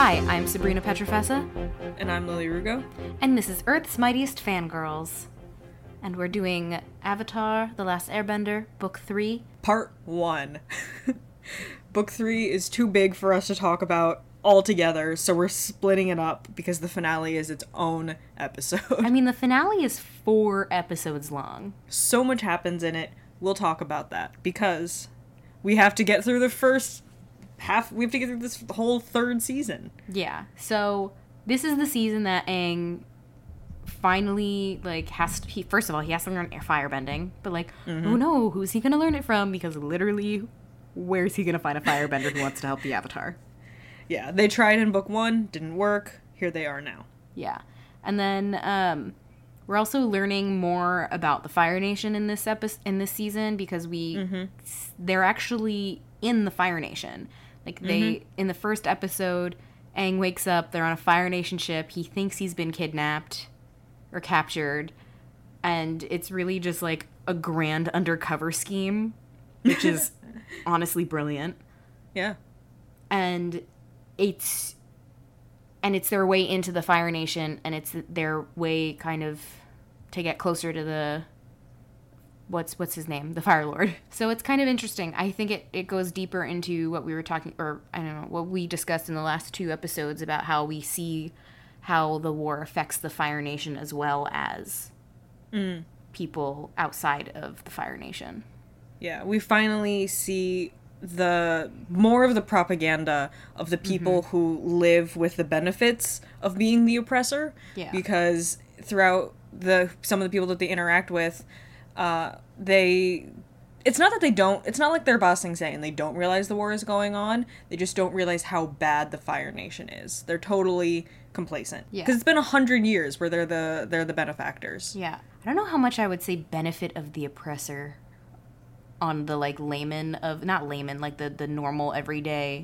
Hi, I'm Sabrina Petrofessa. And I'm Lily Rugo. And this is Earth's Mightiest Fangirls. And we're doing Avatar: The Last Airbender, Book 3. Part 1. Book 3 is too big for us to talk about all together, so we're splitting it up because the finale is its own episode. I mean, the finale is 4 episodes long. So much happens in it. We'll talk about that because we have to get through the first half. We have to get through this whole third season. Yeah, so this is the season that Aang finally, first of all, he has to learn firebending, but oh no, who's he gonna learn it from? Because literally, where's he gonna find a firebender who wants to help the Avatar? Yeah, they tried in book 1, didn't work. Here they are now. Yeah, and then we're also learning more about the Fire Nation in this season because they're actually in the Fire Nation. In the first episode, Aang wakes up, they're on a Fire Nation ship, he thinks he's been kidnapped or captured, and it's really just like a grand undercover scheme, which is honestly brilliant. Yeah. And it's their way into the Fire Nation, and it's their way kind of to get closer to the what's his name? The Fire Lord. So it's kind of interesting. I think it goes deeper into what we were talking, or I don't know, what we discussed in the last 2 episodes about how we see how the war affects the Fire Nation as well as people outside of the Fire Nation. Yeah, we finally see the more of the propaganda of the people who live with the benefits of being the oppressor. Yeah. Because throughout some of the people that they interact with, it's not like they're Ba Sing Se and they don't realize the war is going on. They just don't realize how bad the Fire Nation is. They're totally complacent. Yeah. Because it's been 100 years where they're the benefactors. Yeah. I don't know how much I would say benefit of the oppressor on the layman of, not layman, the normal everyday,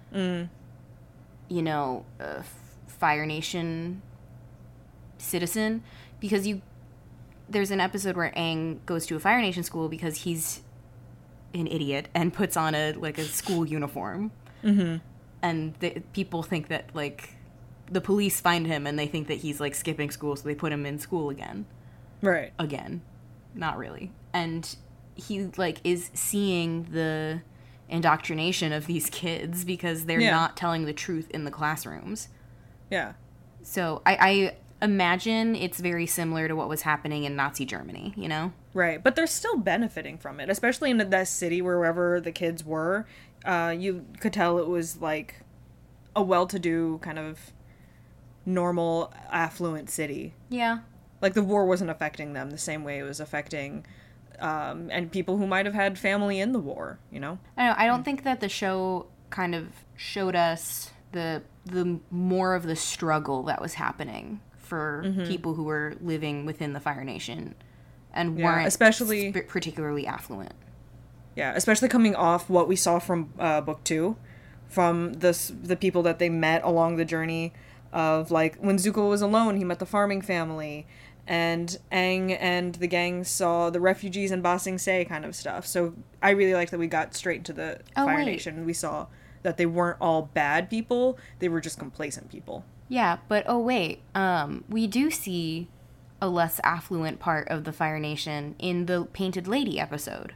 Fire Nation citizen, because there's an episode where Aang goes to a Fire Nation school because he's an idiot and puts on a school uniform. Mm-hmm. And people think that, the police find him and they think that he's, skipping school, so they put him in school again. Right. Again. Not really. And he, is seeing the indoctrination of these kids because they're not telling the truth in the classrooms. Yeah. So I imagine it's very similar to what was happening in Nazi Germany, Right. But they're still benefiting from it, especially in that city wherever the kids were. You could tell it was, a well-to-do, kind of normal, affluent city. Yeah. The war wasn't affecting them the same way it was affecting and people who might have had family in the war, I know. I don't think that the show kind of showed us the more of the struggle that was happening for people who were living within the Fire Nation and weren't especially particularly affluent. Yeah, especially coming off what we saw from book 2, from the people that they met along the journey of, when Zuko was alone, he met the farming family, and Aang and the gang saw the refugees in Ba Sing Se kind of stuff. So I really liked that we got straight into the Fire Nation. We saw that they weren't all bad people, they were just complacent people. Yeah, but we do see a less affluent part of the Fire Nation in the Painted Lady episode.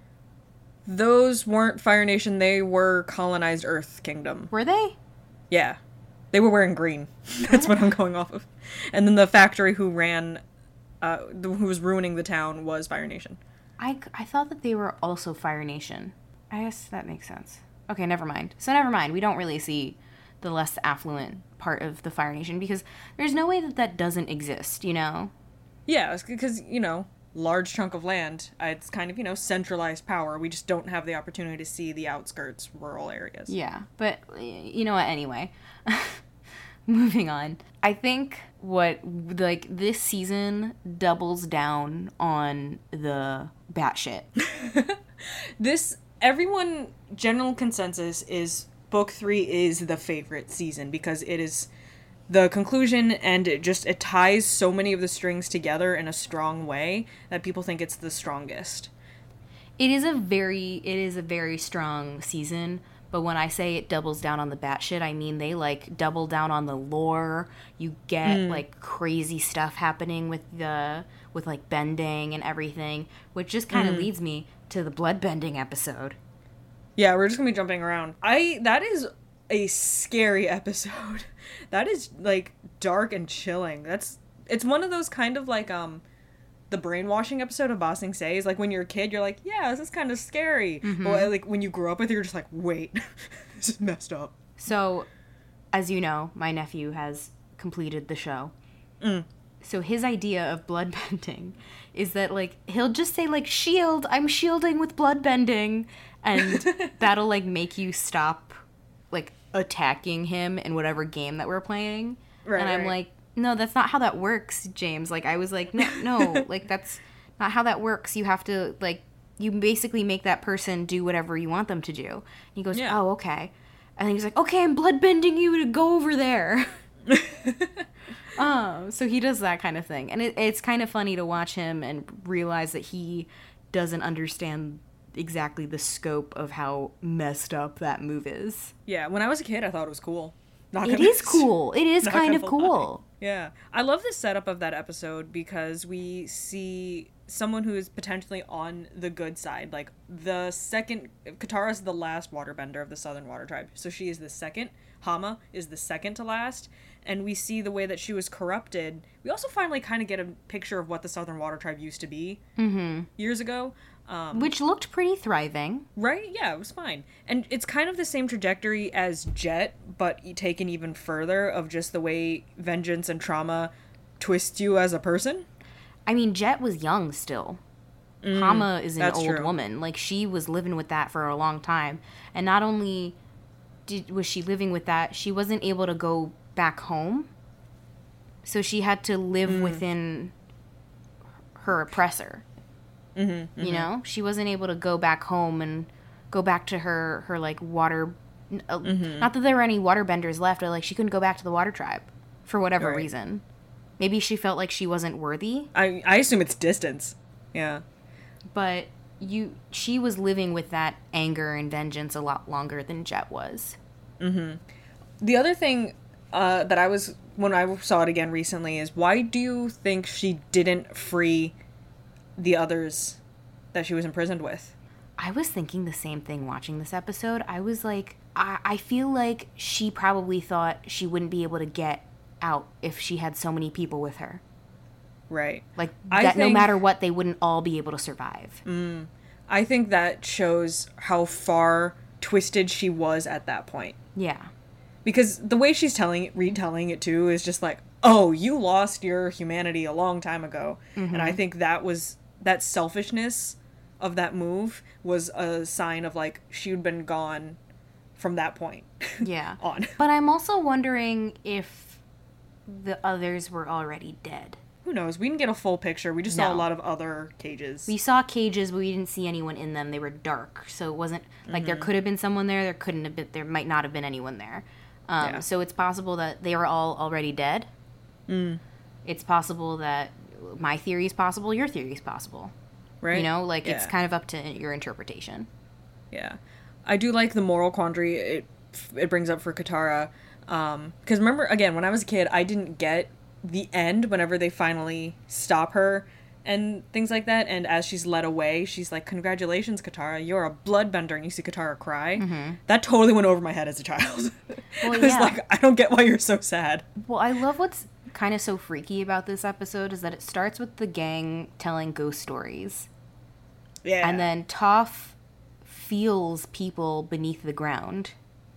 Those weren't Fire Nation, they were colonized Earth Kingdom. Were they? Yeah. They were wearing green. That's what I'm going off of. And then the factory who was ruining the town was Fire Nation. I thought that they were also Fire Nation. I guess that makes sense. Okay, never mind. So never mind. We don't really see the less affluent part of the Fire Nation because there's no way that doesn't exist, Yeah, because, large chunk of land, it's kind of, centralized power. We just don't have the opportunity to see the outskirts, rural areas. Yeah, but you know what, anyway. Moving on. I think this season doubles down on the batshit. General consensus is book 3 is the favorite season because it is the conclusion and it ties so many of the strings together in a strong way that people think it's the strongest. It is a very strong season, But when I say it doubles down on the batshit, I mean they like double down on the lore. You get like crazy stuff happening with like bending and everything, which just kind of leads me to the bloodbending episode. Yeah, we're just gonna be jumping around. That is a scary episode. That is like dark and chilling. It's one of those kind of like the brainwashing episode of Ba Sing Se is like when you're a kid, you're like, yeah, this is kind of scary. But like when you grow up with it, you're just like, wait, this is messed up. So, as you know, my nephew has completed the show. So his idea of bloodbending is that like he'll just say like shield, I'm shielding with bloodbending, and that'll like make you stop like attacking him in whatever game that we're playing. Right, and I'm right. like, no, that's not how that works, James. Like, I was like, no, like, that's not how that works. You have to, like, you basically make that person do whatever you want them to do. And he goes, Yeah. oh, okay. And then he's like, okay, I'm bloodbending you to go over there. So he does that kind of thing. And it's kind of funny to watch him and realize that he doesn't understand exactly the scope of how messed up that move is. Yeah, when I was a kid, I thought it was cool. It is cool. It is kind of cool. Yeah. I love the setup of that episode because we see someone who is potentially on the good side. Like, Katara's the last waterbender of the Southern Water Tribe. So she is the second. Hama is the second to last. And we see the way that she was corrupted. We also finally kind of get a picture of what the Southern Water Tribe used to be years ago. Which looked pretty thriving. Right? Yeah, it was fine. And it's kind of the same trajectory as Jet, but taken even further of just the way vengeance and trauma twist you as a person. I mean, Jet was young still. Hama is an that's old true. woman. Like, she was living with that for a long time. And not only was she living with that, she wasn't able to go back home. So she had to live within her oppressor. You know? She wasn't able to go back home and go back to her like, water... Not that there were any waterbenders left, but, like, she couldn't go back to the water tribe for whatever Right. reason. Maybe she felt like she wasn't worthy. I assume it's distance. Yeah. But she was living with that anger and vengeance a lot longer than Jet was. The other thing that when I saw it again recently is, why do you think she didn't free the others that she was imprisoned with? I was thinking the same thing watching this episode. I was like, I feel like she probably thought she wouldn't be able to get out if she had so many people with her. Right. Like, I that no think- matter what, they wouldn't all be able to survive. I think that shows how far twisted she was at that point. Yeah. Because the way she's retelling it too is just like, oh, you lost your humanity a long time ago. And I think that selfishness of that move was a sign of like she'd been gone from that point Yeah. on. But I'm also wondering if the others were already dead. Who knows? We didn't get a full picture. We just saw a No. lot of other cages. We saw cages, but we didn't see anyone in them. They were dark, so it wasn't like there could have been someone there. There couldn't have been. There might not have been anyone there. Yeah. So it's possible that they were all already dead. It's possible that my theory is possible. Your theory is possible. Right? You know, like it's Yeah. kind of up to your interpretation. Yeah. I do like the moral quandary it brings up for Katara. Because remember, again, when I was a kid, I didn't get the end whenever they finally stop her and things like that. And as she's led away, she's like, congratulations, Katara, you're a bloodbender. And you see Katara cry. That totally went over my head as a child. Well, I was yeah. like, I don't get why you're so sad. Well, I love what's kind of so freaky about this episode is that it starts with the gang telling ghost stories. Yeah. And then Toph feels people beneath the ground.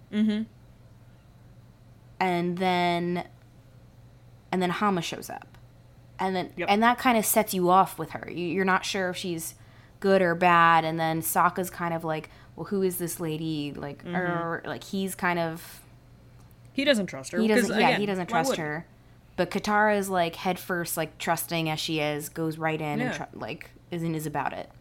And then Hama shows up. And then Yep. and that kind of sets you off with her. You're not sure if she's good or bad, and then Sokka's kind of like, well, who is this lady? Like, like he's kind of he doesn't trust her. he doesn't 'cause, yeah again, he doesn't why trust would- her. But Katara is like head first, like trusting as she is, goes right in Yeah. and like is about it.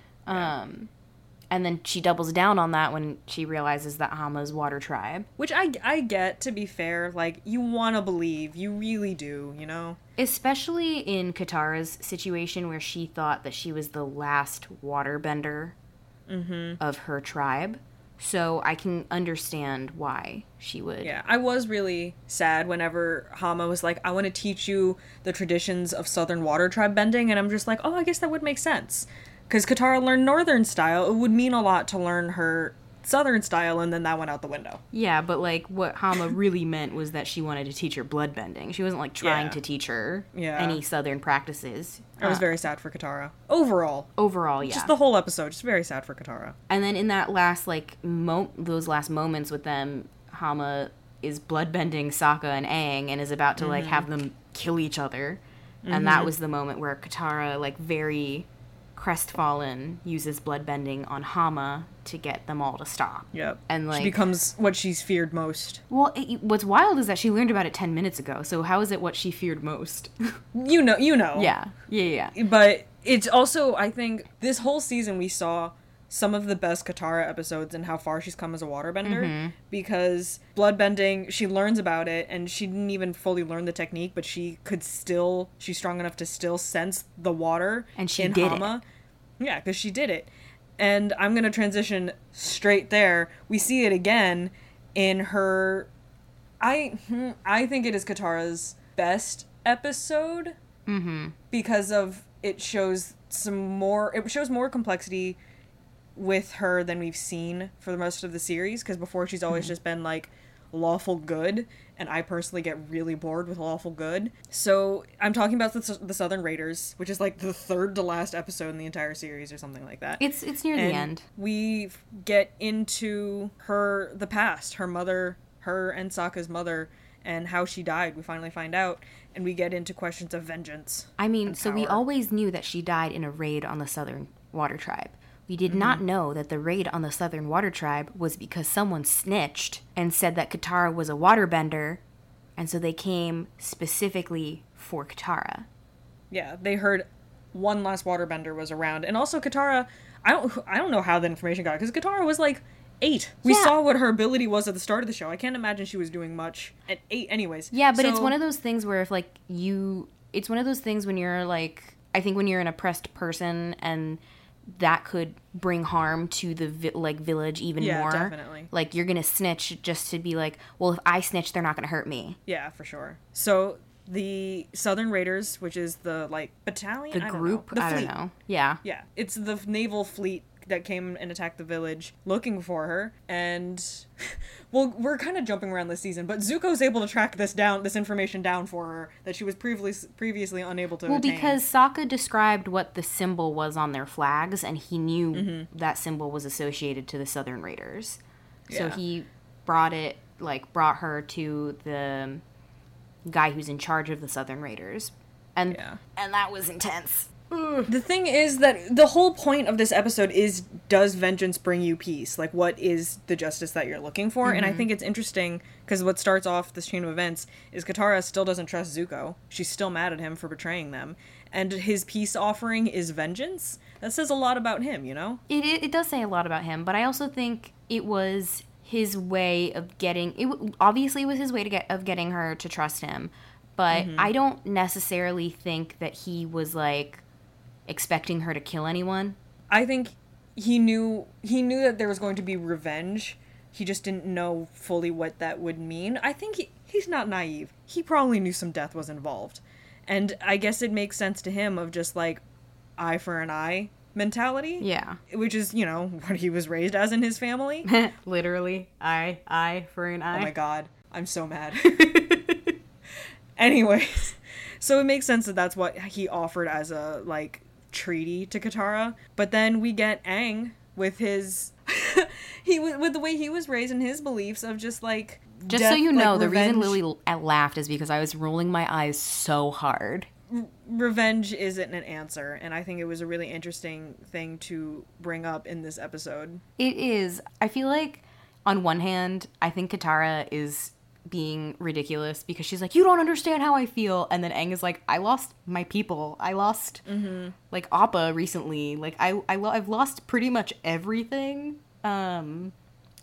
And then she doubles down on that when she realizes that Hama's water tribe. Which I get, to be fair. Like, you want to believe. You really do, you know? Especially in Katara's situation where she thought that she was the last waterbender of her tribe. So I can understand why she would. Yeah, I was really sad whenever Hama was like, I want to teach you the traditions of Southern Water Tribe bending, and I'm just like, oh, I guess that would make sense. Because Katara learned Northern style, it would mean a lot to learn her Southern style, and then that went out the window. Yeah, but like what Hama really meant was that she wanted to teach her bloodbending. She wasn't like trying to teach her any Southern practices. I was very sad for Katara. Overall, yeah. Just the whole episode, just very sad for Katara. And then in that last like those last moments with them, Hama is bloodbending Sokka and Aang and is about to like have them kill each other. And that was the moment where Katara, like very crestfallen, uses bloodbending on Hama to get them all to stop. Yep. And like she becomes what she's feared most. Well, what's wild is that she learned about it 10 minutes ago. So how is it what she feared most? You know. Yeah. But it's also, I think, this whole season we saw some of the best Katara episodes and how far she's come as a waterbender. Because bloodbending, she learns about it, and she didn't even fully learn the technique, but she's strong enough to still sense the water. And she did Hama. Yeah, because she did it. And I'm going to transition straight there. We see it again in her... I think it is Katara's best episode. Because of... It shows more complexity with her than we've seen for the most of the series. Because before she's always just been like lawful good, and I personally get really bored with lawful good. So I'm talking about the Southern Raiders, which is like the third to last episode in the entire series or something like that. It's near the end. We get into the past, her mother, her and Sokka's mother, and how she died. We finally find out, and we get into questions of vengeance. I mean, so we always knew that she died in a raid on the Southern Water Tribe. We did not know that the raid on the Southern Water Tribe was because someone snitched and said that Katara was a waterbender, and so they came specifically for Katara. Yeah, they heard one last waterbender was around, and also Katara. I don't know how the information got, because Katara was like 8. We saw what her ability was at the start of the show. I can't imagine she was doing much at 8, anyways. Yeah, but it's one of those things where if like it's one of those things when you're like, I think when you're an oppressed person and that could bring harm to the village even more. Yeah, definitely. Like, you're gonna snitch just to be like, well, if I snitch, they're not gonna hurt me. Yeah, for sure. So the Southern Raiders, which is the like battalion, the group, I don't know. Yeah, it's the naval fleet that came and attacked the village looking for her, and well, we're kind of jumping around this season, but Zuko's able to track this information down for her that she was previously unable to attain. Because Sokka described what the symbol was on their flags, and he knew that symbol was associated to the Southern Raiders. So he brought her to the guy who's in charge of the Southern Raiders, and that was intense. The thing is that the whole point of this episode is, does vengeance bring you peace? Like, what is the justice that you're looking for? And I think it's interesting, because what starts off this chain of events is Katara still doesn't trust Zuko. She's still mad at him for betraying them. And his peace offering is vengeance. That says a lot about him, you know? It does say a lot about him, but I also think it was his way of getting... obviously, it was his way of getting her to trust him, but I don't necessarily think that he was, like, expecting her to kill anyone. I think he knew that there was going to be revenge. He just didn't know fully what that would mean. I think he's not naive. He probably knew some death was involved. And I guess it makes sense to him of just like eye for an eye mentality. Yeah. Which is, you know, what he was raised as in his family. Literally, eye for an eye. Oh my god. I'm so mad. Anyways, so it makes sense that that's what he offered as a, like, treaty to Katara. But then we get Aang with his with the way he was raised and his beliefs of just like just death, so you know, like, the reason Lily laughed is because I was rolling my eyes so hard. Revenge isn't an answer, and I think it was a really interesting thing to bring up in this episode. It is. I feel like on one hand, I think Katara is being ridiculous because she's like, you don't understand how I feel, and then Aang is like, I lost my people, I lost like Appa recently, like I've lost pretty much everything, and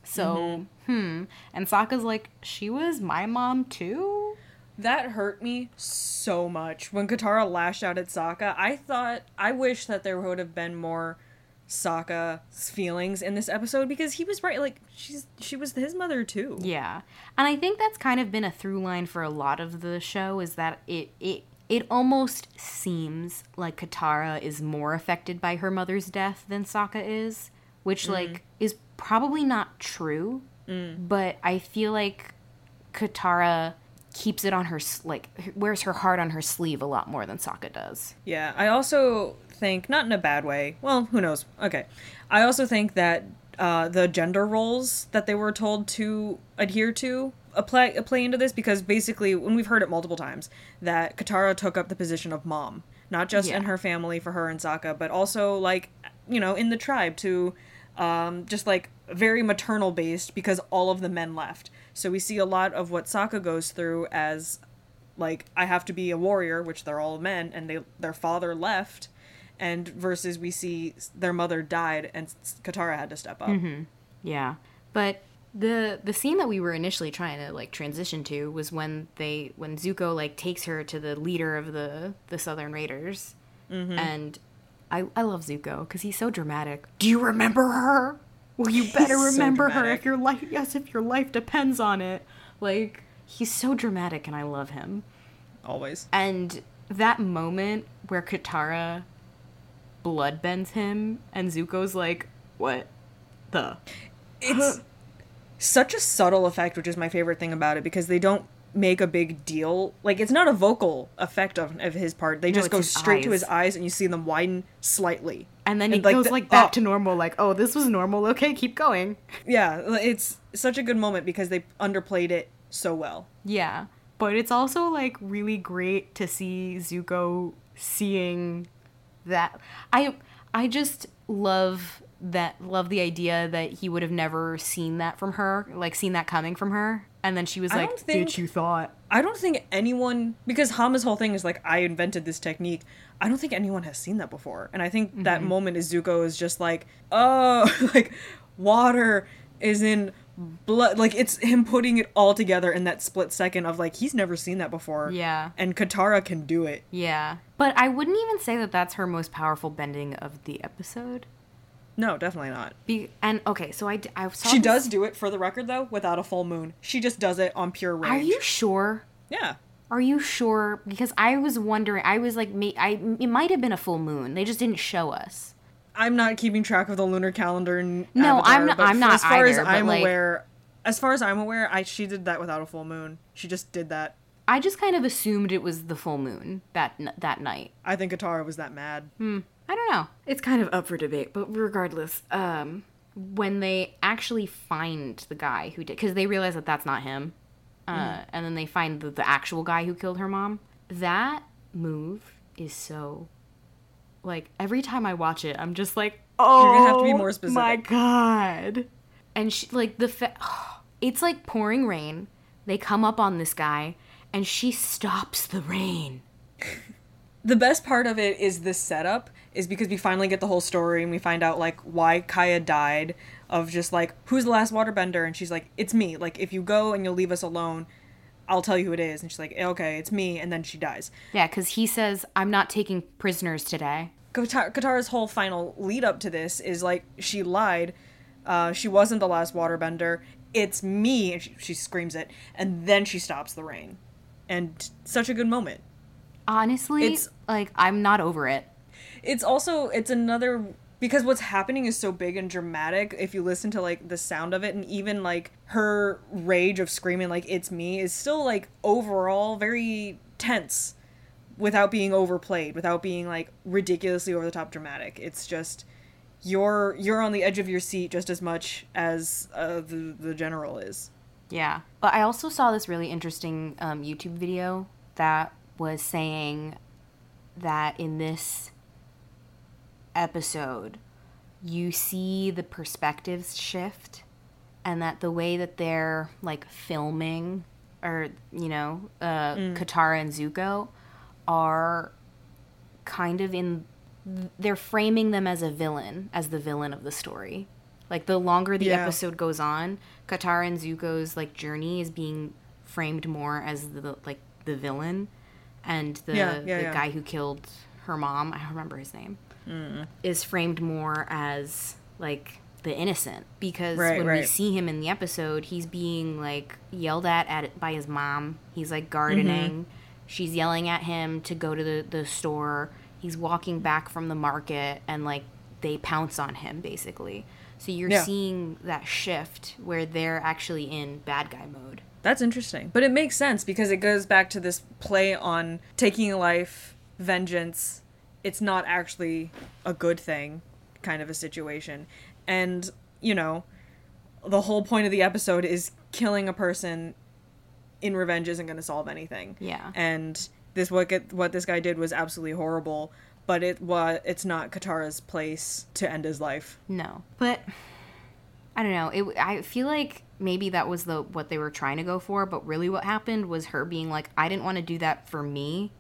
Sokka's like, she was my mom too. That hurt me so much when Katara lashed out at Sokka. I wish that there would have been more Sokka's feelings in this episode, because he was right, like she was his mother too. Yeah. And I think that's kind of been a through line for a lot of the show, is that it almost seems like Katara is more affected by her mother's death than Sokka is, which like is probably not true, but I feel like Katara keeps it on her, like, wears her heart on her sleeve a lot more than Sokka does. Yeah, I also think, not in a bad way, well, who knows, okay, I also think that the gender roles that they were told to adhere to play into this, because basically, when we've heard it multiple times, that Katara took up the position of mom, not just in her family for her and Sokka, but also, like, you know, in the tribe to just, like, very maternal based, because all of the men left. So we see a lot of what Sokka goes through as, like, I have to be a warrior, which they're all men, and their father left, and versus we see their mother died and Katara had to step up. Mm-hmm. Yeah. But the scene that we were initially trying to, like, transition to was when Zuko, like, takes her to the leader of the Southern Raiders. Mm-hmm. And I love Zuko because he's so dramatic. Do you remember her? Well, you better remember her if your life depends on it. Like, he's so dramatic and I love him. Always. And that moment where Katara bloodbends him and Zuko's like, what the? It's such a subtle effect, which is my favorite thing about it, because they don't make a big deal. Like, it's not a vocal effect of his part. They just go straight to his eyes and you see them widen slightly. And then he goes back to normal, like, oh, this was normal. Okay, keep going. Yeah, it's such a good moment because they underplayed it so well. Yeah, but it's also, like, really great to see Zuko seeing that. I just love the idea that he would have never seen that from her, like, seen that coming from her. And then she was like, bitch, you thought. I don't think anyone, because Hama's whole thing is like, I invented this technique. I don't think anyone has seen that before. And I think that moment is Zuko is just like, oh, like, water is in blood. Like, it's him putting it all together in that split second of, like, he's never seen that before. Yeah. And Katara can do it. Yeah. But I wouldn't even say that that's her most powerful bending of the episode. No, definitely not. And, okay, so I saw She does do it, for the record, though, without a full moon. She just does it on pure rage. Are you sure? Yeah. Are you sure? Because I was wondering, I was like, it might have been a full moon. They just didn't show us. I'm not keeping track of the lunar calendar in No, Avatar, I'm not as far either, as far as I'm aware, she did that without a full moon. She just did that. I just kind of assumed it was the full moon that night. I think Katara was that mad. I don't know. It's kind of up for debate, but regardless, when they actually find the guy who did, because they realize that that's not him, and then they find the actual guy who killed her mom, that move is so, like, every time I watch it, I'm just like, oh, you're gonna have to be more specific. My God. And she, like, it's like pouring rain. They come up on this guy, and she stops the rain. The best part of it is this setup, is because we finally get the whole story and we find out, like, why Kaya died, of just, like, who's the last waterbender? And she's like, it's me. Like, if you go and you'll leave us alone, I'll tell you who it is. And she's like, okay, it's me. And then she dies. Yeah, because he says, I'm not taking prisoners today. Katara's whole final lead up to this is, like, she lied. She wasn't the last waterbender. It's me. And she screams it. And then she stops the rain. And such a good moment. Honestly, it's like, I'm not over it. It's another, because what's happening is so big and dramatic. If you listen to, like, the sound of it, and even, like, her rage of screaming, like, it's me, is still, like, overall very tense without being overplayed, without being, like, ridiculously over the top dramatic. It's just, you're on the edge of your seat just as much as the general is. Yeah. But I also saw this really interesting YouTube video that was saying that in this episode, you see the perspectives shift, and that the way that they're, like, filming, or, you know, Katara and Zuko are kind of they're framing them as the villain of the story. Like, the longer the episode goes on, Katara and Zuko's, like, journey is being framed more as the villain, and the guy who killed her mom, I don't remember his name, is framed more as like the innocent, because when we Right. see him in the episode, he's being like yelled at by his mom. He's like gardening. She's yelling at him to go to the store. He's walking back from the market, and like they pounce on him basically. So you're seeing that shift where they're actually in bad guy mode. That's interesting. But it makes sense because it goes back to this play on taking a life, vengeance. It's not actually a good thing kind of a situation. And, you know, the whole point of the episode is killing a person in revenge isn't going to solve anything. Yeah. And what this guy did was absolutely horrible, but it's not Katara's place to end his life. No. But I don't know. I feel like maybe that was what they were trying to go for, but really what happened was her being like, I didn't want to do that for me.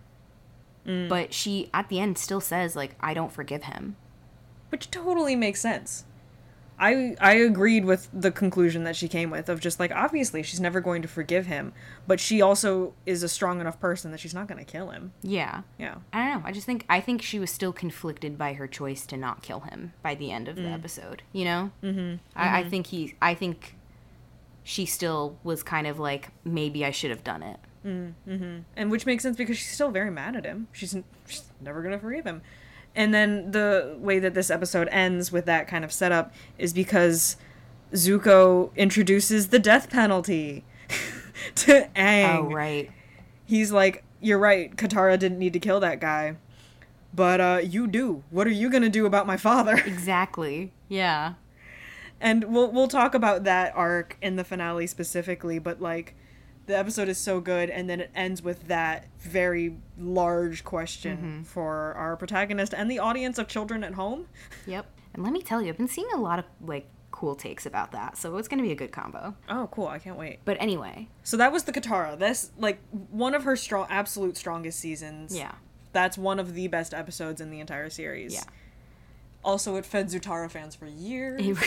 But she, at the end, still says, like, I don't forgive him. Which totally makes sense. I agreed with the conclusion that she came with of just, like, obviously she's never going to forgive him, but she also is a strong enough person that she's not going to kill him. Yeah. Yeah. I don't know. I think she was still conflicted by her choice to not kill him by the end of the episode, you know? Mm-hmm. I think she still was kind of like, maybe I should have done it. Mm-hmm. And which makes sense because she's still very mad at him. She's never going to forgive him. And then the way that this episode ends with that kind of setup is because Zuko introduces the death penalty to Aang. Oh, right. He's like, you're right, Katara didn't need to kill that guy. But you do. What are you going to do about my father? Exactly. Yeah. And we'll talk about that arc in the finale specifically, but like the episode is so good, and then it ends with that very large question for our protagonist and the audience of children at home. Yep. And let me tell you, I've been seeing a lot of like cool takes about that, so it's going to be a good combo. Oh, cool. I can't wait. But anyway. So that was the Katara. That's like one of her absolute strongest seasons. Yeah. That's one of the best episodes in the entire series. Yeah. Also, it fed Zutara fans for years.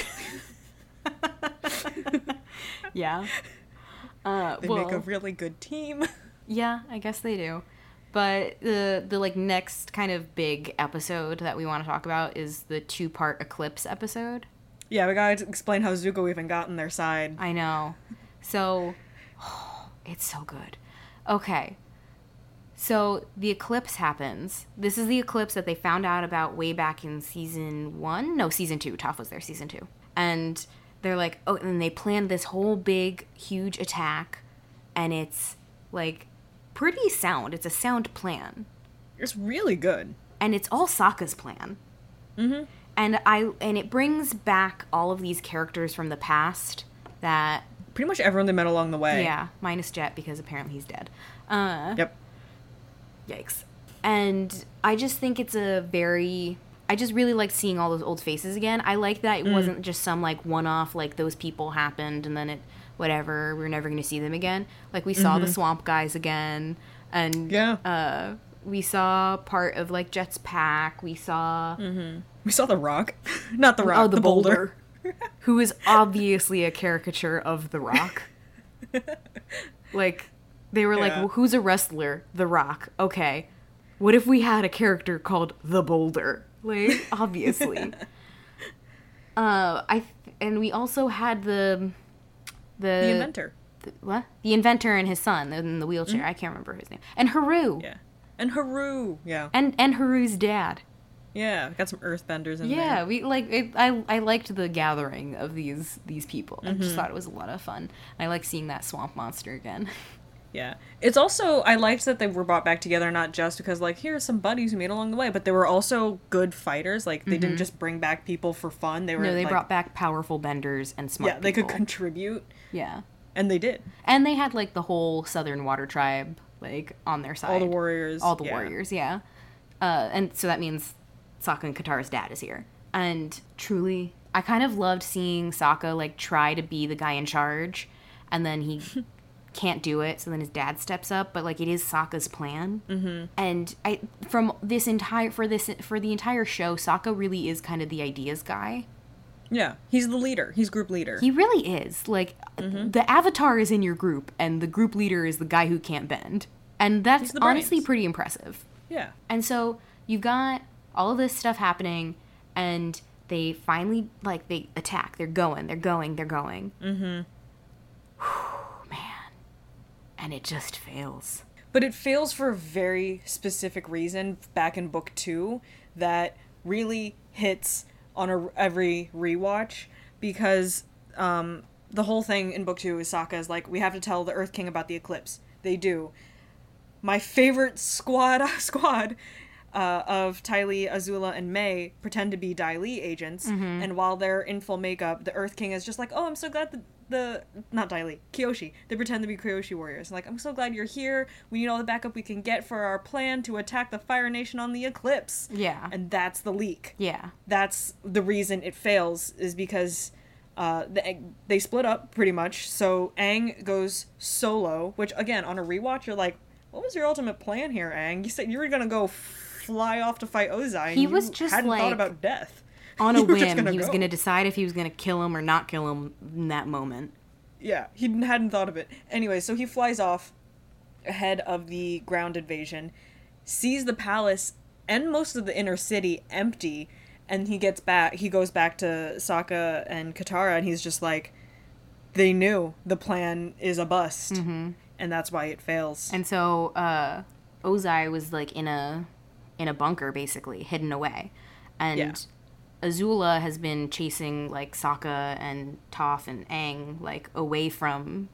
Yeah. They make a really good team. Yeah, I guess they do. But the like next kind of big episode that we want to talk about is the 2-part Eclipse episode. Yeah, we gotta explain how Zuko even got on their side. I know. So, it's so good. Okay. So, the eclipse happens. This is the eclipse that they found out about way back in season 1? No, season 2. Toph was there, season 2. And they're like, oh, and they planned this whole big, huge attack. And it's, like, pretty sound. It's a sound plan. It's really good. And it's all Sokka's plan. Mm-hmm. And it brings back all of these characters from the past that... Pretty much everyone they met along the way. Yeah, minus Jet, because apparently he's dead. Yep. Yikes. And I just think it's I just really like seeing all those old faces again. I like that it wasn't just some, like, one-off, like, those people happened, and then whatever, we're never going to see them again. Like, we saw the Swamp Guys again, and we saw part of, like, Jet's pack. We saw... We saw the Rock. Not the Rock, Oh, the Boulder. Who is obviously a caricature of the Rock. Like, they were like, well, who's a wrestler? The Rock. Okay. What if we had a character called the Boulder? Like, obviously. And we also had the inventor. What? The inventor and his son in the wheelchair. I can't remember his name. And Haru. Yeah. And Haru. Yeah. And Haru's dad. Yeah, got some earthbenders in there. Yeah, we like it, I liked the gathering of these people. I just thought it was a lot of fun. I like seeing that swamp monster again. Yeah. It's also, I liked that they were brought back together, not just because, like, here are some buddies we made along the way, but they were also good fighters. Like, they didn't just bring back people for fun. They brought back powerful benders and smart people. Yeah, they could contribute. Yeah. And they did. And they had, like, the whole Southern Water Tribe, like, on their side. All the warriors. Warriors, yeah. And so that means Sokka and Katara's dad is here. And truly, I kind of loved seeing Sokka, like, try to be the guy in charge, and then he can't do it, so then his dad steps up, but, like, it is Sokka's plan. And for the entire show, Sokka really is kind of the ideas guy. Yeah, he's the leader. He's group leader. He really is. Like, the avatar is in your group, and the group leader is the guy who can't bend. And that's honestly pretty impressive. Yeah. And so, you've got all of this stuff happening, and they finally, like, they attack. They're going. Mm-hmm. Man. And it just fails. But it fails for a very specific reason back in book 2 that really hits on every rewatch, because the whole thing in book 2 is Sokka is like, we have to tell the Earth King about the eclipse. They do. My favorite squad of Ty Lee, Azula, and May pretend to be Dai Li agents, and while they're in full makeup, the Earth King is just like, oh, I'm so glad not Dai Li, Kyoshi. They pretend to be Kyoshi warriors. Like, I'm so glad you're here. We need all the backup we can get for our plan to attack the Fire Nation on the eclipse. Yeah. And that's the leak. Yeah. That's the reason it fails, is because they split up, pretty much. So Aang goes solo, which, again, on a rewatch, you're like, what was your ultimate plan here, Aang? You said you were gonna go fly off to fight Ozai, and He was just, hadn't like, thought about death. On a whim, he was going to decide if he was going to kill him or not kill him in that moment. Yeah, he hadn't thought of it. Anyway, so he flies off ahead of the ground invasion, sees the palace and most of the inner city empty, and he goes back to Sokka and Katara, and he's just like, they knew the plan is a bust, and that's why it fails. And so Ozai was, like, in a bunker, basically, hidden away. And Azula has been chasing, like, Sokka and Toph and Aang, like, away from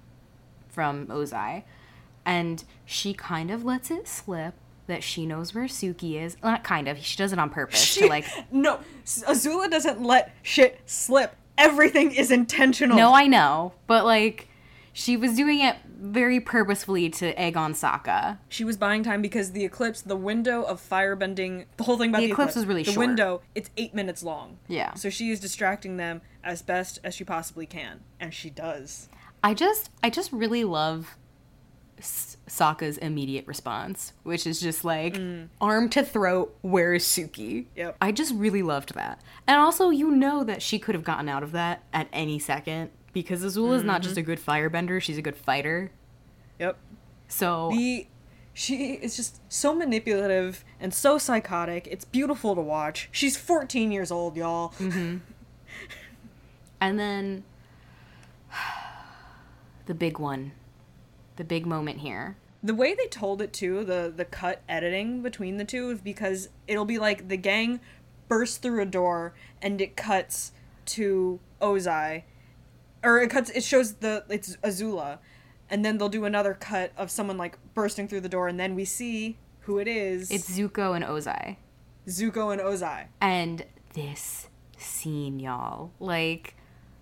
Ozai. And she kind of lets it slip that she knows where Suki is. Well, not kind of. She does it on purpose. No, Azula doesn't let shit slip. Everything is intentional. No, I know. But, like, she was doing it very purposefully to egg on Sokka. She was buying time because the eclipse, the window of firebending, the whole thing about the eclipse was really short. The window, it's 8 minutes long. Yeah. So she is distracting them as best as she possibly can, and she does. I just really love Sokka's immediate response, which is just like, arm to throat, where is Suki? Yep. I just really loved that. And also, you know that she could have gotten out of that at any second, because Azula's not just a good firebender, she's a good fighter. Yep. So she is just so manipulative and so psychotic. It's beautiful to watch. She's 14 years old, y'all. Mm-hmm. And then the big one. The big moment here. The way they told it too, the cut editing between the two, is because it'll be like the gang bursts through a door and it cuts to Ozai. Or it shows it's Azula, and then they'll do another cut of someone, like, bursting through the door, and then we see who it is. It's Zuko and Ozai. Zuko and Ozai. And this scene, y'all, like,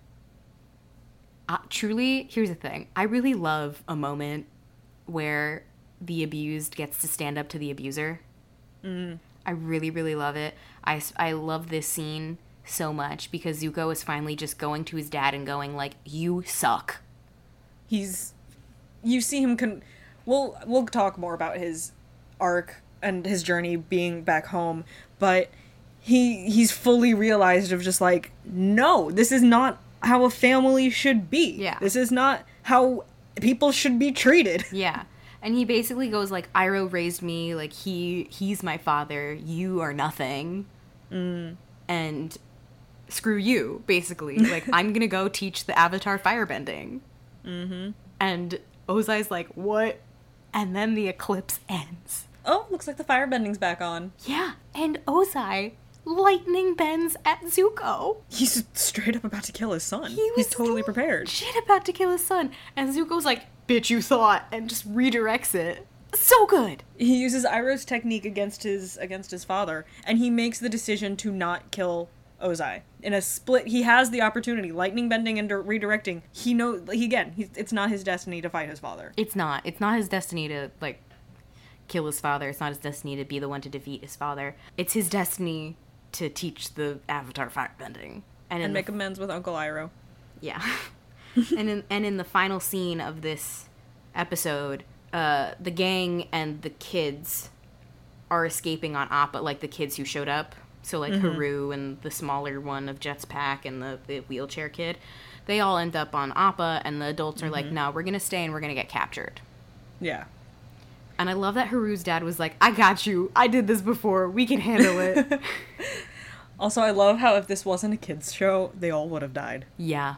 truly, here's the thing. I really love a moment where the abused gets to stand up to the abuser. I really, really love it. I love this scene so much because Zuko is finally just going to his dad and going, like, you suck. You see him we'll talk more about his arc and his journey being back home, but he's fully realized of just like, no, this is not how a family should be. Yeah. This is not how people should be treated. Yeah. And he basically goes like, Iroh raised me, like, he's my father, you are nothing. And screw you, basically. Like, I'm gonna go teach the Avatar firebending. And Ozai's like, what? And then the eclipse ends. Oh, looks like the firebending's back on. Yeah, and Ozai lightning bends at Zuko. He's straight up about to kill his son. He's He's totally prepared. Shit about to kill his son. And Zuko's like, bitch, you thought, and just redirects it. So good. He uses Iroh's technique against his father, and he makes the decision to not kill Ozai. In a split, he has the opportunity, lightning bending and redirecting. It's not his destiny to fight his father. It's not his destiny to, like, kill his father. It's not his destiny to be the one to defeat his father. It's his destiny to teach the Avatar firebending. And make amends with Uncle Iroh. Yeah. and in the final scene of this episode, the gang and the kids are escaping on Appa, like the kids who showed up. So, like, Haru and the smaller one of Jet's pack and the wheelchair kid. They all end up on Appa, and the adults are like, no, we're going to stay and we're going to get captured. Yeah. And I love that Haru's dad was like, I got you. I did this before. We can handle it. Also, I love how if this wasn't a kids show, they all would have died. Yeah.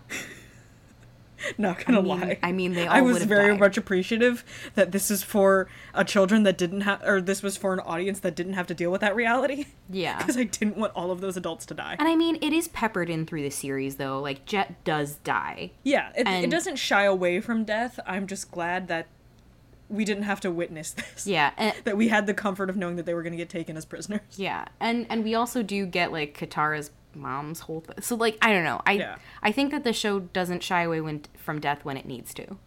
Not gonna lie. I mean, they all I was would have very died. much appreciative that this is for a children that didn't have, or this was for an audience that didn't have to deal with that reality. Yeah. Because I didn't want all of those adults to die. And I mean, it is peppered in through the series, though. Like, Jet does die. Yeah, it And- doesn't shy away from death. I'm just glad that we didn't have to witness this. Yeah. And, That we had the comfort of knowing that they were going to get taken as prisoners. yeah. And we also do get, like, Katara's mom's whole thing. So, like, I don't know. Yeah. I think that the show doesn't shy away from death when it needs to.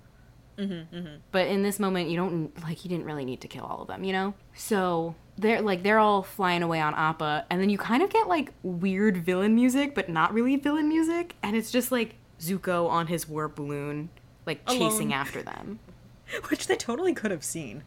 But in this moment, you didn't really need to kill all of them, you know? So they're all flying away on Appa, and then you kind of get like weird villain music, but not really villain music, and it's just like Zuko on his warp balloon, like chasing Alone. after them. Which they totally could have seen.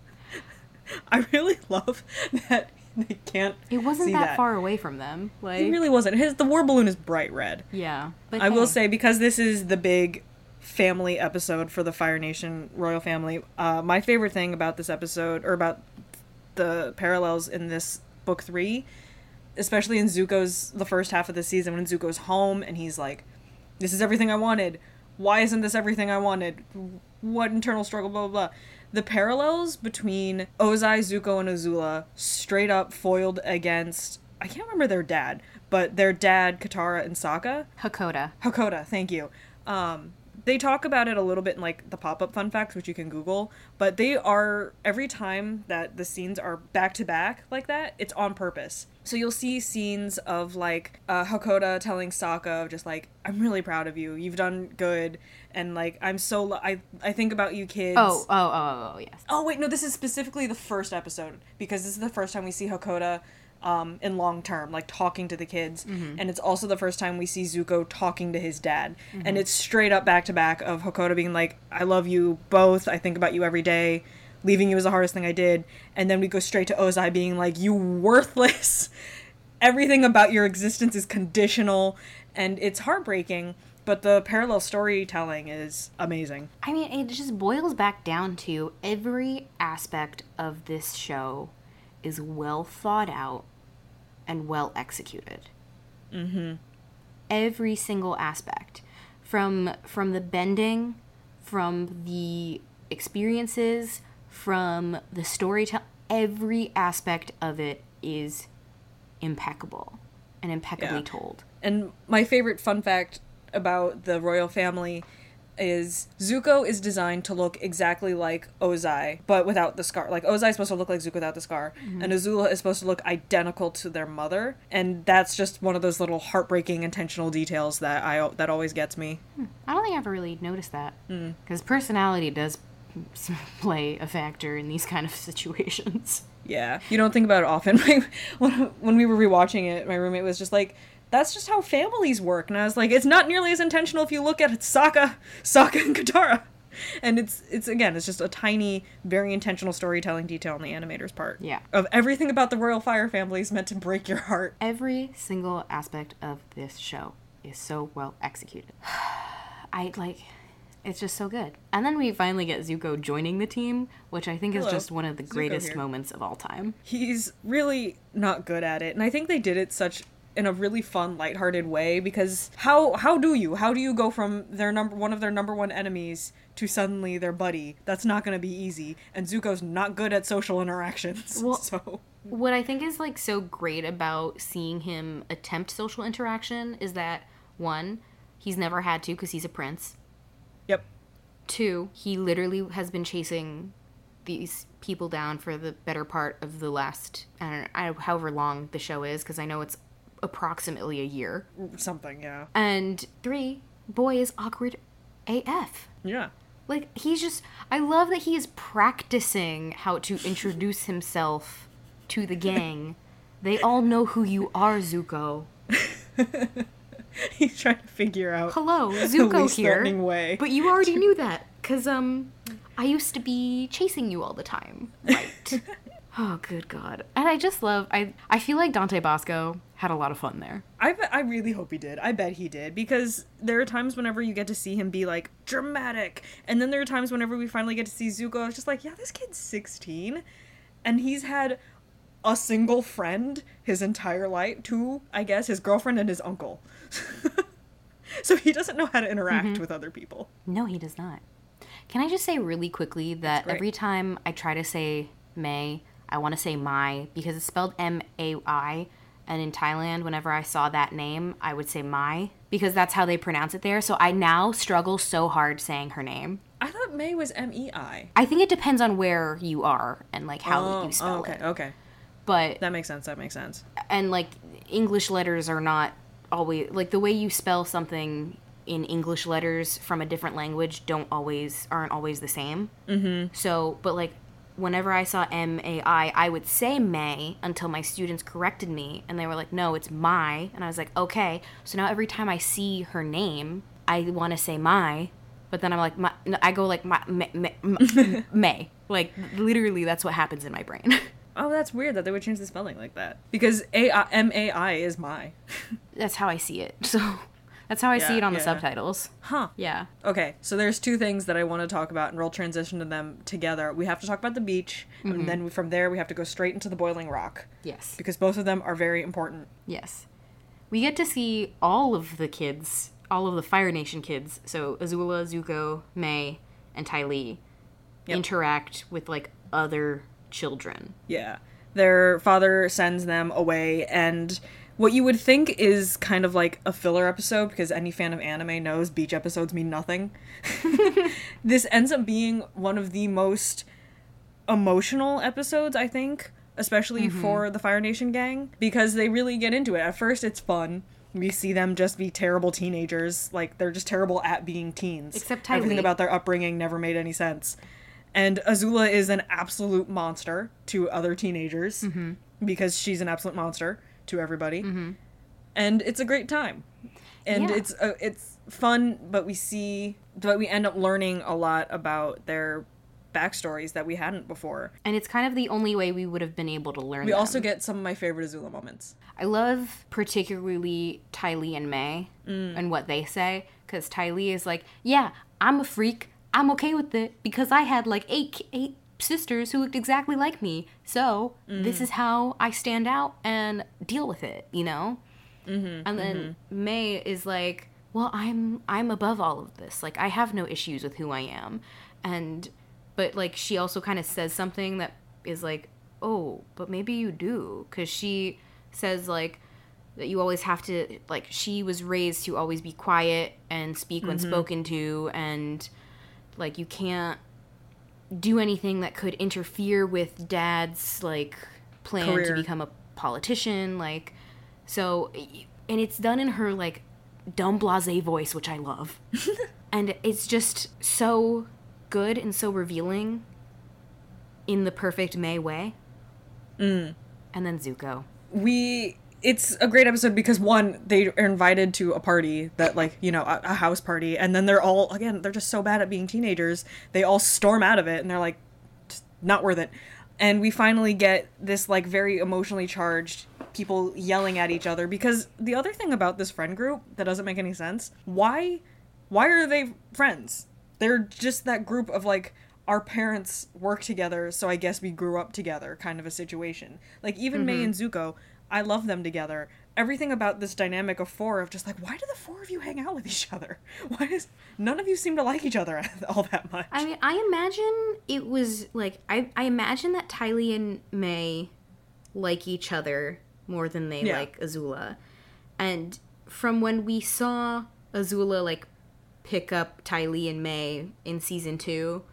I really love that they can't. It wasn't see that far away from them. Like, It really wasn't. The war balloon is bright red. yeah. But I will hey. say, because this is the big family episode for the Fire Nation royal family, my favorite thing about this episode, or about the parallels in this book 3, especially in the first half of the season, when Zuko's home and he's like, this is everything I wanted. Why isn't this everything I wanted? What internal struggle, blah, blah, blah. The parallels between Ozai, Zuko, and Azula straight up foiled against, I can't remember their dad, but their dad, Katara and Sokka. Hakoda, thank you. They talk about it a little bit in like the pop-up fun facts, which you can Google, but they are, every time that the scenes are back to back like that, it's on purpose. So you'll see scenes of like Hakoda telling Sokka just like, I'm really proud of you, you've done good, and like, I'm so, I think about you kids. Oh, yes. Oh wait, no, this is specifically the first episode, because this is the first time we see Hakoda in long term, like talking to the kids, and it's also the first time we see Zuko talking to his dad, and it's straight up back to back of Hakoda being like, I love you both, I think about you every day, leaving you was the hardest thing I did, and then we go straight to Ozai being like, you worthless, everything about your existence is conditional, and it's heartbreaking, but the parallel storytelling is amazing. I mean, it just boils back down to every aspect of this show is well thought out and well executed. Every single aspect, from the bending, from the experiences, from the storytelling, every aspect of it is impeccable and impeccably Yeah. told. And my favorite fun fact about the royal family is Zuko is designed to look exactly like Ozai, but without the scar. Like, Ozai is supposed to look like Zuko without the scar, and Azula is supposed to look identical to their mother, and that's just one of those little heartbreaking intentional details that always gets me. I don't think I ever really noticed that, because personality does play a factor in these kind of situations. Yeah. You don't think about it often. When we were rewatching it, my roommate was just like, that's just how families work. And I was like, it's not nearly as intentional if you look at Sokka and Katara. And it's just a tiny, very intentional storytelling detail on the animator's part. Yeah. Of everything about the Royal Fire family is meant to break your heart. Every single aspect of this show is so well executed. It's just so good. And then we finally get Zuko joining the team, which I think is Hello. just one of the Zuko greatest here. moments of all time. He's really not good at it. And I think they did it in a really fun, lighthearted way, because how do you go from one of their number one enemies to suddenly their buddy? That's not going to be easy, and Zuko's not good at social interactions. Well, so What I think is like so great about seeing him attempt social interaction is that, one, he's never had to because he's a prince. yep. 2, he literally has been chasing these people down for the better part of the last, I don't know, however long the show is, because I know it's approximately a year. Something, yeah. And 3, boy is awkward AF. Yeah. Like, I love that he is practicing how to introduce himself to the gang. They all know who you are, Zuko. He's trying to figure out Hello, the Zuko least here. threatening way. But you already knew that, because, I used to be chasing you all the time, right? Oh, good God. And I just love, I feel like Dante Bosco had a lot of fun there. I really hope he did. I bet he did. Because there are times whenever you get to see him be, like, dramatic. And then there are times whenever we finally get to see Zuko, it's just like, yeah, this kid's 16. And he's had a single friend his entire life. Two, I guess, his girlfriend and his uncle. So he doesn't know how to interact with other people. No, he does not. Can I just say really quickly that every time I try to say May, I want to say Mai, because it's spelled M-A-I, and in Thailand, whenever I saw that name, I would say Mai, because that's how they pronounce it there, so I now struggle so hard saying her name. I thought May was M-E-I. I think it depends on where you are and, like, how you spell it. Okay. But... That makes sense. And, like, English letters are not always... Like, the way you spell something in English letters from a different language aren't always the same. Mm-hmm. So, but, like, whenever I saw M-A-I, I would say May until my students corrected me, and they were like, no, it's Mai, and I was like, okay. So now every time I see her name, I want to say Mai, but then I'm like, I go like, May. Like, literally, that's what happens in my brain. Oh, that's weird that they would change the spelling like that. Because M-A-I is Mai. That's how I see it, so... That's how I see it on the subtitles. Huh. Yeah. Okay, so there's two things that I want to talk about, and we'll transition to them together. We have to talk about the beach, and then from there we have to go straight into the boiling rock. Yes. Because both of them are very important. Yes. We get to see all of the kids, all of the Fire Nation kids, so Azula, Zuko, Mai, and Ty Lee, interact with, like, other children. Yeah. Their father sends them away, and... What you would think is kind of like a filler episode, because any fan of anime knows beach episodes mean nothing. This ends up being one of the most emotional episodes, I think, especially for the Fire Nation gang, because they really get into it. At first, it's fun. We see them just be terrible teenagers. Like, they're just terrible at being teens. Except Ty Lee. Everything about their upbringing never made any sense. And Azula is an absolute monster to other teenagers, because she's an absolute monster to everybody, and it's a great time, and it's fun, but we end up learning a lot about their backstories that we hadn't before, and it's kind of the only way we would have been able to learn. We also get some of my favorite Azula moments. I love particularly Ty Lee and Mai and what they say, because Ty Lee is like, yeah, I'm a freak, I'm okay with it, because I had like eight sisters who looked exactly like me, so this is how I stand out and deal with it, you know? And then Mai is like, well, I'm above all of this, like, I have no issues with who I am, but like, she also kind of says something that is like, oh, but maybe you do, because she says, like, that you always have to, like, she was raised to always be quiet and speak when spoken to, and like, you can't do anything that could interfere with Dad's, like, plan career to become a politician, like, so, and it's done in her, like, dumb blasé voice, which I love. And it's just so good and so revealing in the perfect Mai way. And then Zuko. It's a great episode because, one, they are invited to a party that, like, you know, a house party, and then they're just so bad at being teenagers, they all storm out of it, and they're like, just not worth it. And we finally get this, like, very emotionally charged people yelling at each other, because the other thing about this friend group that doesn't make any sense, why are they friends? They're just that group of, like, our parents work together, so I guess we grew up together kind of a situation. Like, even Mai and Zuko, I love them together. Everything about this dynamic of four, of just like, why do the four of you hang out with each other? None of you seem to like each other all that much? I mean, I imagine it was, like, I imagine that Ty Lee and Mai like each other more than they like Azula. And from when we saw Azula, like, pick up Ty Lee and Mai in season 2,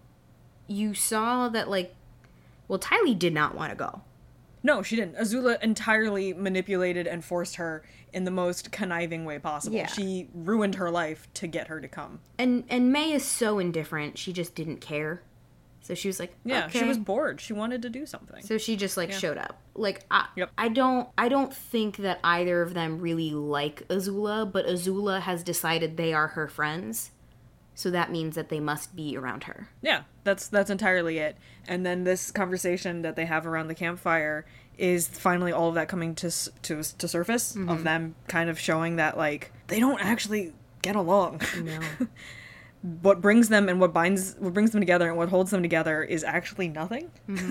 you saw that, like, well, Ty Lee did not want to go. No, she didn't. Azula entirely manipulated and forced her in the most conniving way possible. Yeah. She ruined her life to get her to come. And Mai is so indifferent. She just didn't care. So she was like, yeah, okay. She was bored. She wanted to do something. So she just, like, showed up. Like, I don't think that either of them really like Azula, but Azula has decided they are her friends. So that means that they must be around her. Yeah, that's entirely it. And then this conversation that they have around the campfire is finally all of that coming to surface, of them kind of showing that, like, they don't actually get along. No. What brings them and what brings them together and what holds them together is actually nothing.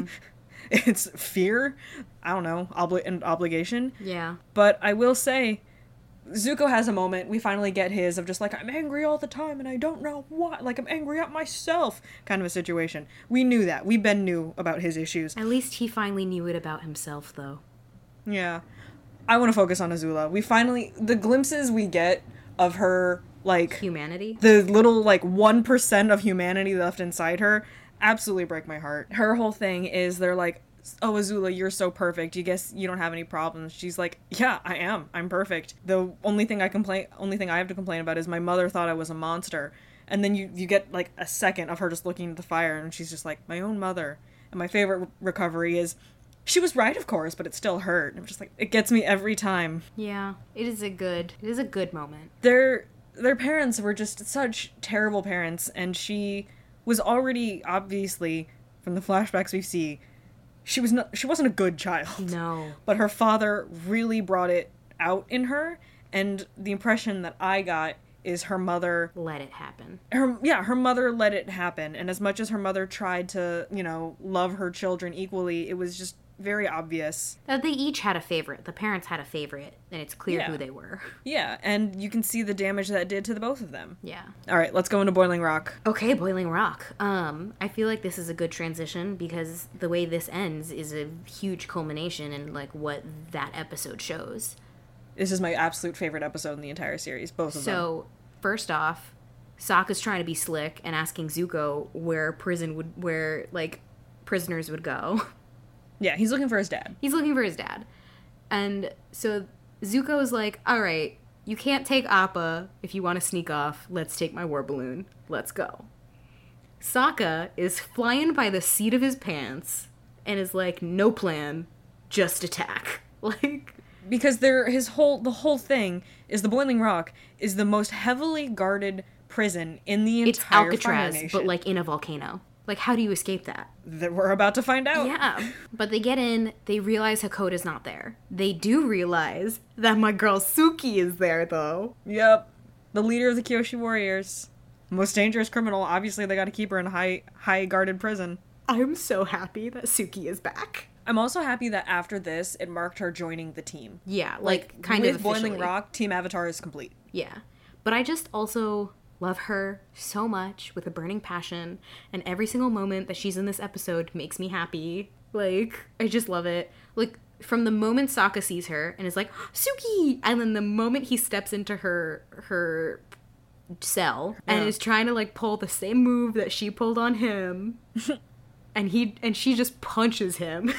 It's fear, I don't know, and obligation. Yeah. But I will say, Zuko has a moment, we finally get his, of just like, I'm angry all the time and I don't know why, like, I'm angry at myself, kind of a situation. We knew that. We knew about his issues. At least he finally knew it about himself, though. Yeah. I want to focus on Azula. The glimpses we get of her, like... Humanity? The little, like, 1% of humanity left inside her absolutely break my heart. Her whole thing is they're like, oh, Azula, you're so perfect. You guess you don't have any problems. She's like, yeah, I am. I'm perfect. The only thing I have to complain about is my mother thought I was a monster. And then you get, like, a second of her just looking at the fire, and she's just like, my own mother. And my favorite recovery is, she was right, of course, but it still hurt. I'm just like, it gets me every time. Yeah, it is a good moment. Their parents were just such terrible parents, and she was already, obviously, from the flashbacks we see, she wasn't a good child. No. But her father really brought it out in her, and the impression that I got is her mother... let it happen. Her mother let it happen, and as much as her mother tried to, love her children equally, it was just very obvious. That they each had a favorite. The parents had a favorite, and it's clear who they were. Yeah, and you can see the damage that did to the both of them. Yeah. Alright, let's go into Boiling Rock. Okay, Boiling Rock. I feel like this is a good transition because the way this ends is a huge culmination in, like, what that episode shows. This is my absolute favorite episode in the entire series, both of them. So, first off, Sokka's trying to be slick and asking Zuko where prisoners would go. Yeah, he's looking for his dad. And so Zuko's like, all right, you can't take Appa if you want to sneak off. Let's take my war balloon. Let's go. Sokka is flying by the seat of his pants and is like, no plan, just attack. Like... Because the whole thing is the Boiling Rock is the most heavily guarded prison in the entire Fire Nation. But, like, in a volcano. Like, how do you escape that? That we're about to find out. Yeah. But they get in, they realize Hakoda's not there. They do realize that my girl Suki is there, though. Yep. The leader of the Kyoshi Warriors. Most dangerous criminal. Obviously, they gotta keep her in a high guarded prison. I'm so happy that Suki is back. I'm also happy that after this, it marked her joining the team. Yeah, like kind of officially. With Boiling Rock, Team Avatar is complete. Yeah. But I just also love her so much with a burning passion, and every single moment that she's in this episode makes me happy. Like, I just love it. Like, from the moment Sokka sees her and is like, Suki! And then the moment he steps into her cell and is trying to, like, pull the same move that she pulled on him... And she just punches him.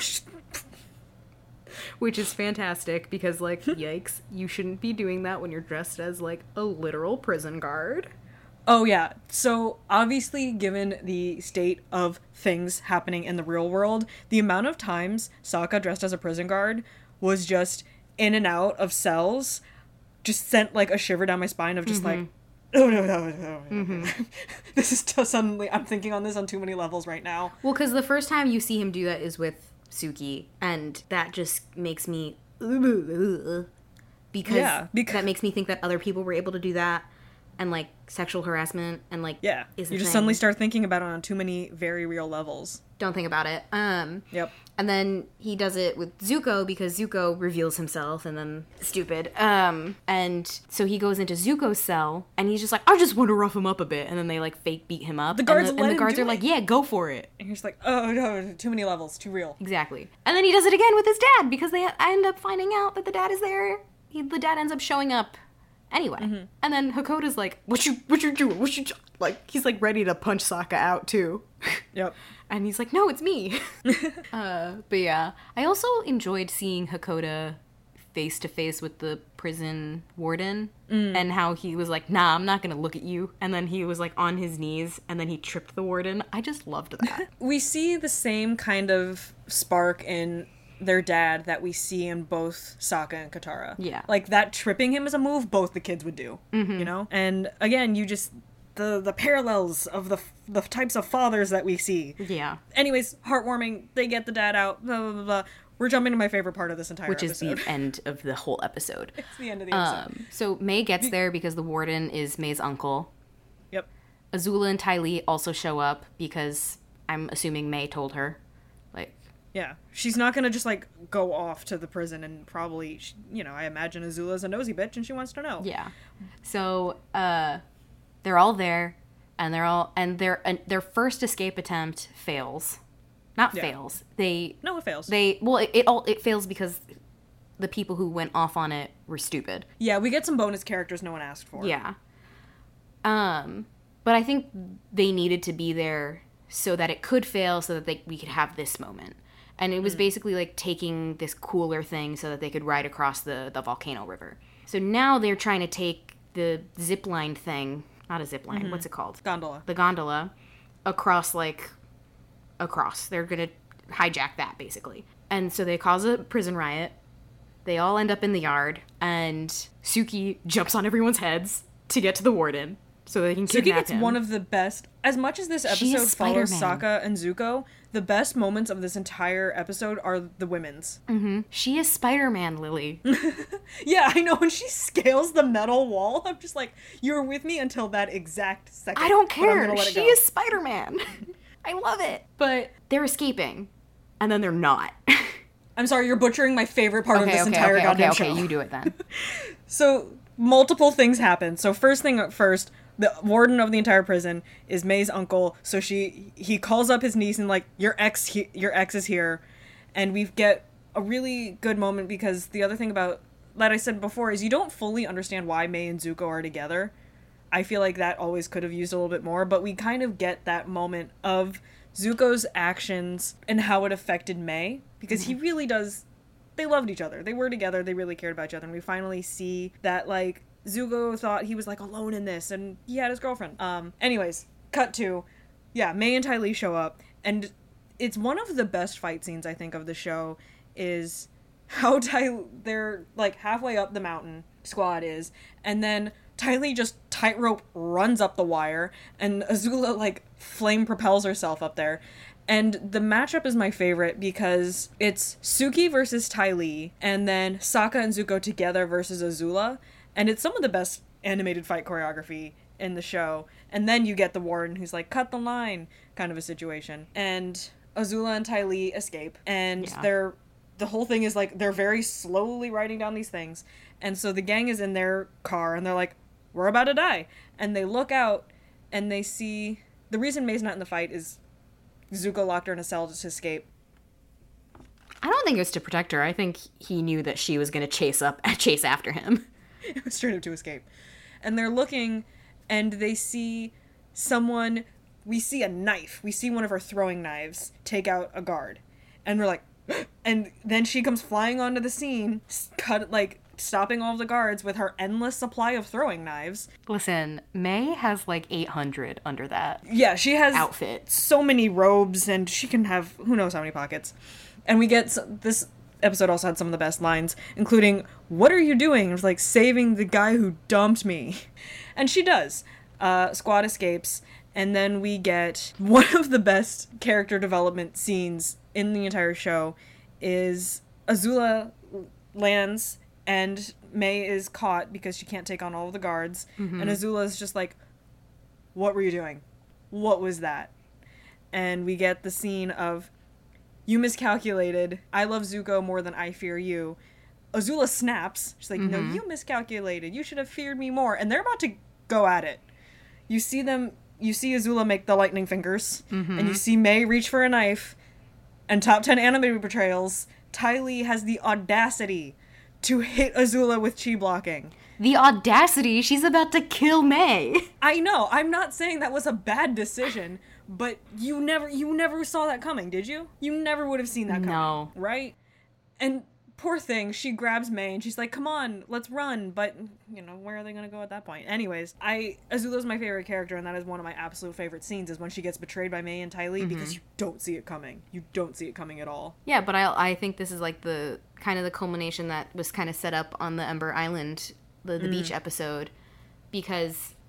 Which is fantastic because, like, yikes, you shouldn't be doing that when you're dressed as, like, a literal prison guard. Oh, yeah. So, obviously, given the state of things happening in the real world, the amount of times Sokka dressed as a prison guard was just in and out of cells just sent, like, a shiver down my spine of just, like, oh, no. Mm-hmm. This is just suddenly, I'm thinking on this on too many levels right now. Well, because the first time you see him do that is with Suki, and that just makes me... because that makes me think that other people were able to do that, and, like, sexual harassment, and, like, is you just suddenly start thinking about it on too many very real levels. Don't think about it. Yep. And then he does it with Zuko because Zuko reveals himself and then stupid. And so he goes into Zuko's cell and he's just like, I just want to rough him up a bit. And then they like fake beat him up. The guards and the guards are like, yeah, go for it. And he's like, oh no, too many levels, too real. Exactly. And then he does it again with his dad because they end up finding out that the dad is there. The dad ends up showing up anyway. Mm-hmm. And then Hakoda's like, what you doing? Like, he's like ready to punch Sokka out too. Yep. And he's like, no, it's me. But yeah, I also enjoyed seeing Hakoda face to face with the prison warden and how he was like, nah, I'm not going to look at you. And then he was like on his knees and then he tripped the warden. I just loved that. We see the same kind of spark in their dad that we see in both Sokka and Katara. Yeah. Like that tripping him is a move both the kids would do, you know? And again, the parallels of the types of fathers that we see. Yeah. Anyways, heartwarming. They get the dad out. Blah, blah, blah, blah. We're jumping to my favorite part of this entire Which episode. is the end of the whole episode. It's the end of the episode. So May gets there because the warden is May's uncle. Yep. Azula and Ty Lee also show up because I'm assuming May told her. Like, Yeah. She's not going to just, like, go off to the prison and probably, I imagine Azula's a nosy bitch and she wants to know. yeah. So, they're all there, and their first escape attempt fails. Not fails. No, it fails. It fails because the people who went off on it were stupid. Yeah, we get some bonus characters no one asked for. Yeah. But I think they needed to be there so that it could fail, so that we could have this moment. And it was basically like taking this cooler thing so that they could ride across the volcano river. So now they're trying to take the zip line thing, not a zip line, what's it called? Gondola. The gondola across. They're going to hijack that, basically. And so they cause a prison riot. They all end up in the yard, and Suki jumps on everyone's heads to get to the warden so they can kidnap him. Suki gets one of the best, as much as this episode follows Sokka and Zuko, the best moments of this entire episode are the women's. Mm-hmm. She is Spider-Man, Lily. Yeah, I know. When she scales the metal wall, I'm just like, you were with me until that exact second. I don't care. Let She is Spider-Man. I love it. But they're escaping, and then they're not. I'm sorry, you're butchering my favorite part of this entire goddamn show. Okay, you do it then. So, multiple things happen. So, first thing first, the warden of the entire prison is May's uncle. So he calls up his niece and like, your ex is here, and we get a really good moment because the other thing about that I said before is you don't fully understand why May and Zuko are together. I feel like that always could have used a little bit more, but we kind of get that moment of Zuko's actions and how it affected May, because he really does. They loved each other. They were together. They really cared about each other. And we finally see that, like, Zuko thought he was, like, alone in this, and he had his girlfriend. Anyways, cut to, May and Ty Lee show up, and it's one of the best fight scenes, I think, of the show, is how they're, like, halfway up the mountain, Squad is, and then Ty Lee just tightrope runs up the wire, and Azula, like, flame propels herself up there. And the matchup is my favorite because it's Suki versus Ty Lee, and then Sokka and Zuko together versus Azula, and it's some of the best animated fight choreography in the show. And then you get the warden who's like, cut the line, kind of a situation. And Azula and Ty Lee escape, and the whole thing is like, they're very slowly riding down these things, and so the gang is in their car, and they're like, we're about to die. And they look out, and they see, the reason May's not in the fight is Zuko locked her in a cell to escape. I don't think it was to protect her. I think he knew that she was going to chase after him. It was straight up to escape. And they're looking, and they see someone, we see a knife. We see one of her throwing knives take out a guard. And we're like, and then she comes flying onto the scene, stopping all of the guards with her endless supply of throwing knives. Listen, May has like 800 under that. Yeah, she has outfit. So many robes, and she can have who knows how many pockets. And we get this episode also had some of the best lines, including, what are you doing? It was like, saving the guy who dumped me. And she does. Squad escapes, and then we get one of the best character development scenes in the entire show is Azula lands, and May is caught because she can't take on all of the guards. Mm-hmm. And Azula is just like, what were you doing? What was that? And we get the scene of, you miscalculated. I love Zuko more than I fear you. Azula snaps. She's like, no, you miscalculated. You should have feared me more. And they're about to go at it. You see Azula make the lightning fingers. Mm-hmm. And you see May reach for a knife. And top 10 anime portrayals, Ty Lee has the audacity to hit Azula with chi blocking. The audacity? She's about to kill May. I know. I'm not saying that was a bad decision, but you never saw that coming, did you? You never would have seen that coming. No. Right? And poor thing, she grabs May and she's like, come on, let's run. But, where are they going to go at that point? Anyways, Azula's my favorite character, and that is one of my absolute favorite scenes, is when she gets betrayed by May and Ty Lee, because you don't see it coming. You don't see it coming at all. Yeah, but I think this is like the kind of the culmination that was kind of set up on the Ember Island, the beach episode, because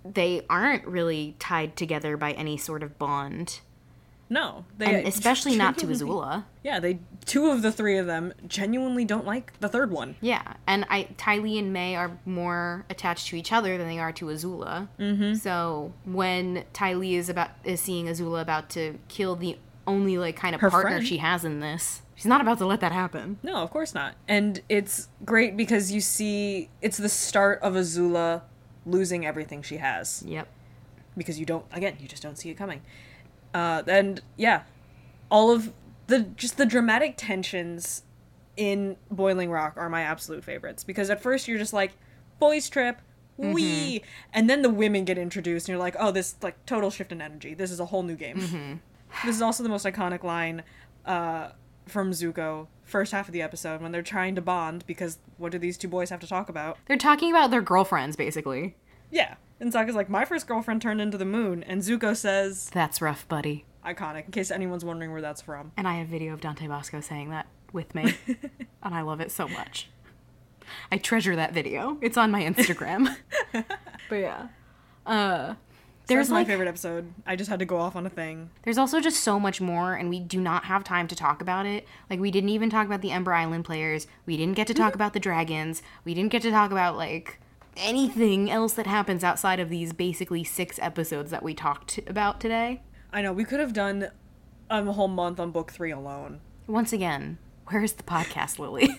they aren't really tied together by any sort of bond. No. And especially not to Azula. Yeah, two of the three of them genuinely don't like the third one. Yeah, and Ty Lee and May are more attached to each other than they are to Azula. Mm-hmm. So when Ty Lee is seeing Azula about to kill the only, like, kind of Her partner friend. she has in this, she's not about to let that happen. No, of course not. And it's great because you see it's the start of Azula losing everything she has. Yep. Because you just don't see it coming. And yeah, all of the dramatic tensions in Boiling Rock are my absolute favorites, because at first you're just like, boys trip, wee, and then the women get introduced and you're like, oh, this, like, total shift in energy. This is a whole new game. This is also the most iconic line from Zuko, first half of the episode, when they're trying to bond, because what do these two boys have to talk about? They're talking about their girlfriends, basically. Yeah. And Sokka's like, my first girlfriend turned into the moon. And Zuko says... That's rough, buddy. Iconic, in case anyone's wondering where that's from. And I have video of Dante Bosco saying that with me. And I love it so much. I treasure that video. It's on my Instagram. But yeah. That's my favorite episode. I just had to go off on a thing. There's also just so much more, and we do not have time to talk about it. Like, we didn't even talk about the Ember Island players. We didn't get to talk about the dragons. We didn't get to talk about, like, anything else that happens outside of these basically 6 episodes that we talked about today. I know, we could have done a whole month on book 3 alone. Once again, where's the podcast, Lily?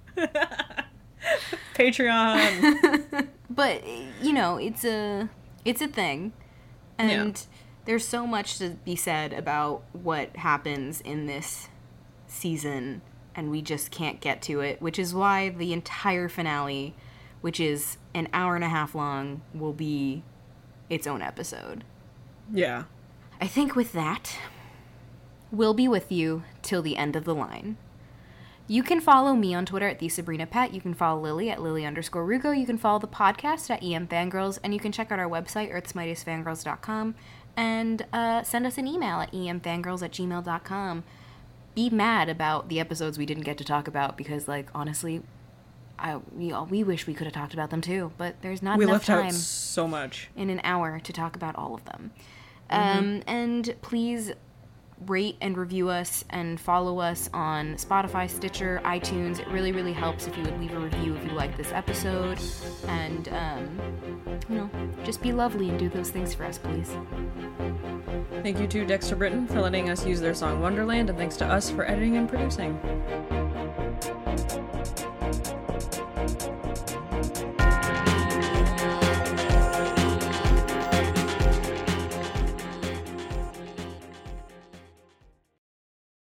Patreon. But, you know, it's a thing. And there's so much to be said about what happens in this season, and we just can't get to it, which is why the entire finale, which is an hour and a half long, will be its own episode. Yeah. I think with that, we'll be with you till the end of the line. You can follow me on Twitter at TheSabrinaPet. You can follow Lily at Lily_Rugo. You can follow the podcast at EMFangirls. And you can check out our website, earthsmightiestfangirls.com. And send us an email at emfangirls@gmail.com. Be mad about the episodes we didn't get to talk about, because, like, honestly, we wish we could have talked about them too. But there's not enough time. We left out so much In an hour to talk about all of them. And please rate and review us and follow us on Spotify, Stitcher, iTunes. It really, really helps if you would leave a review if you like this episode. And, you know, just be lovely and do those things for us, please. Thank you to Dexter Britton for letting us use their song Wonderland, and thanks to us for editing and producing.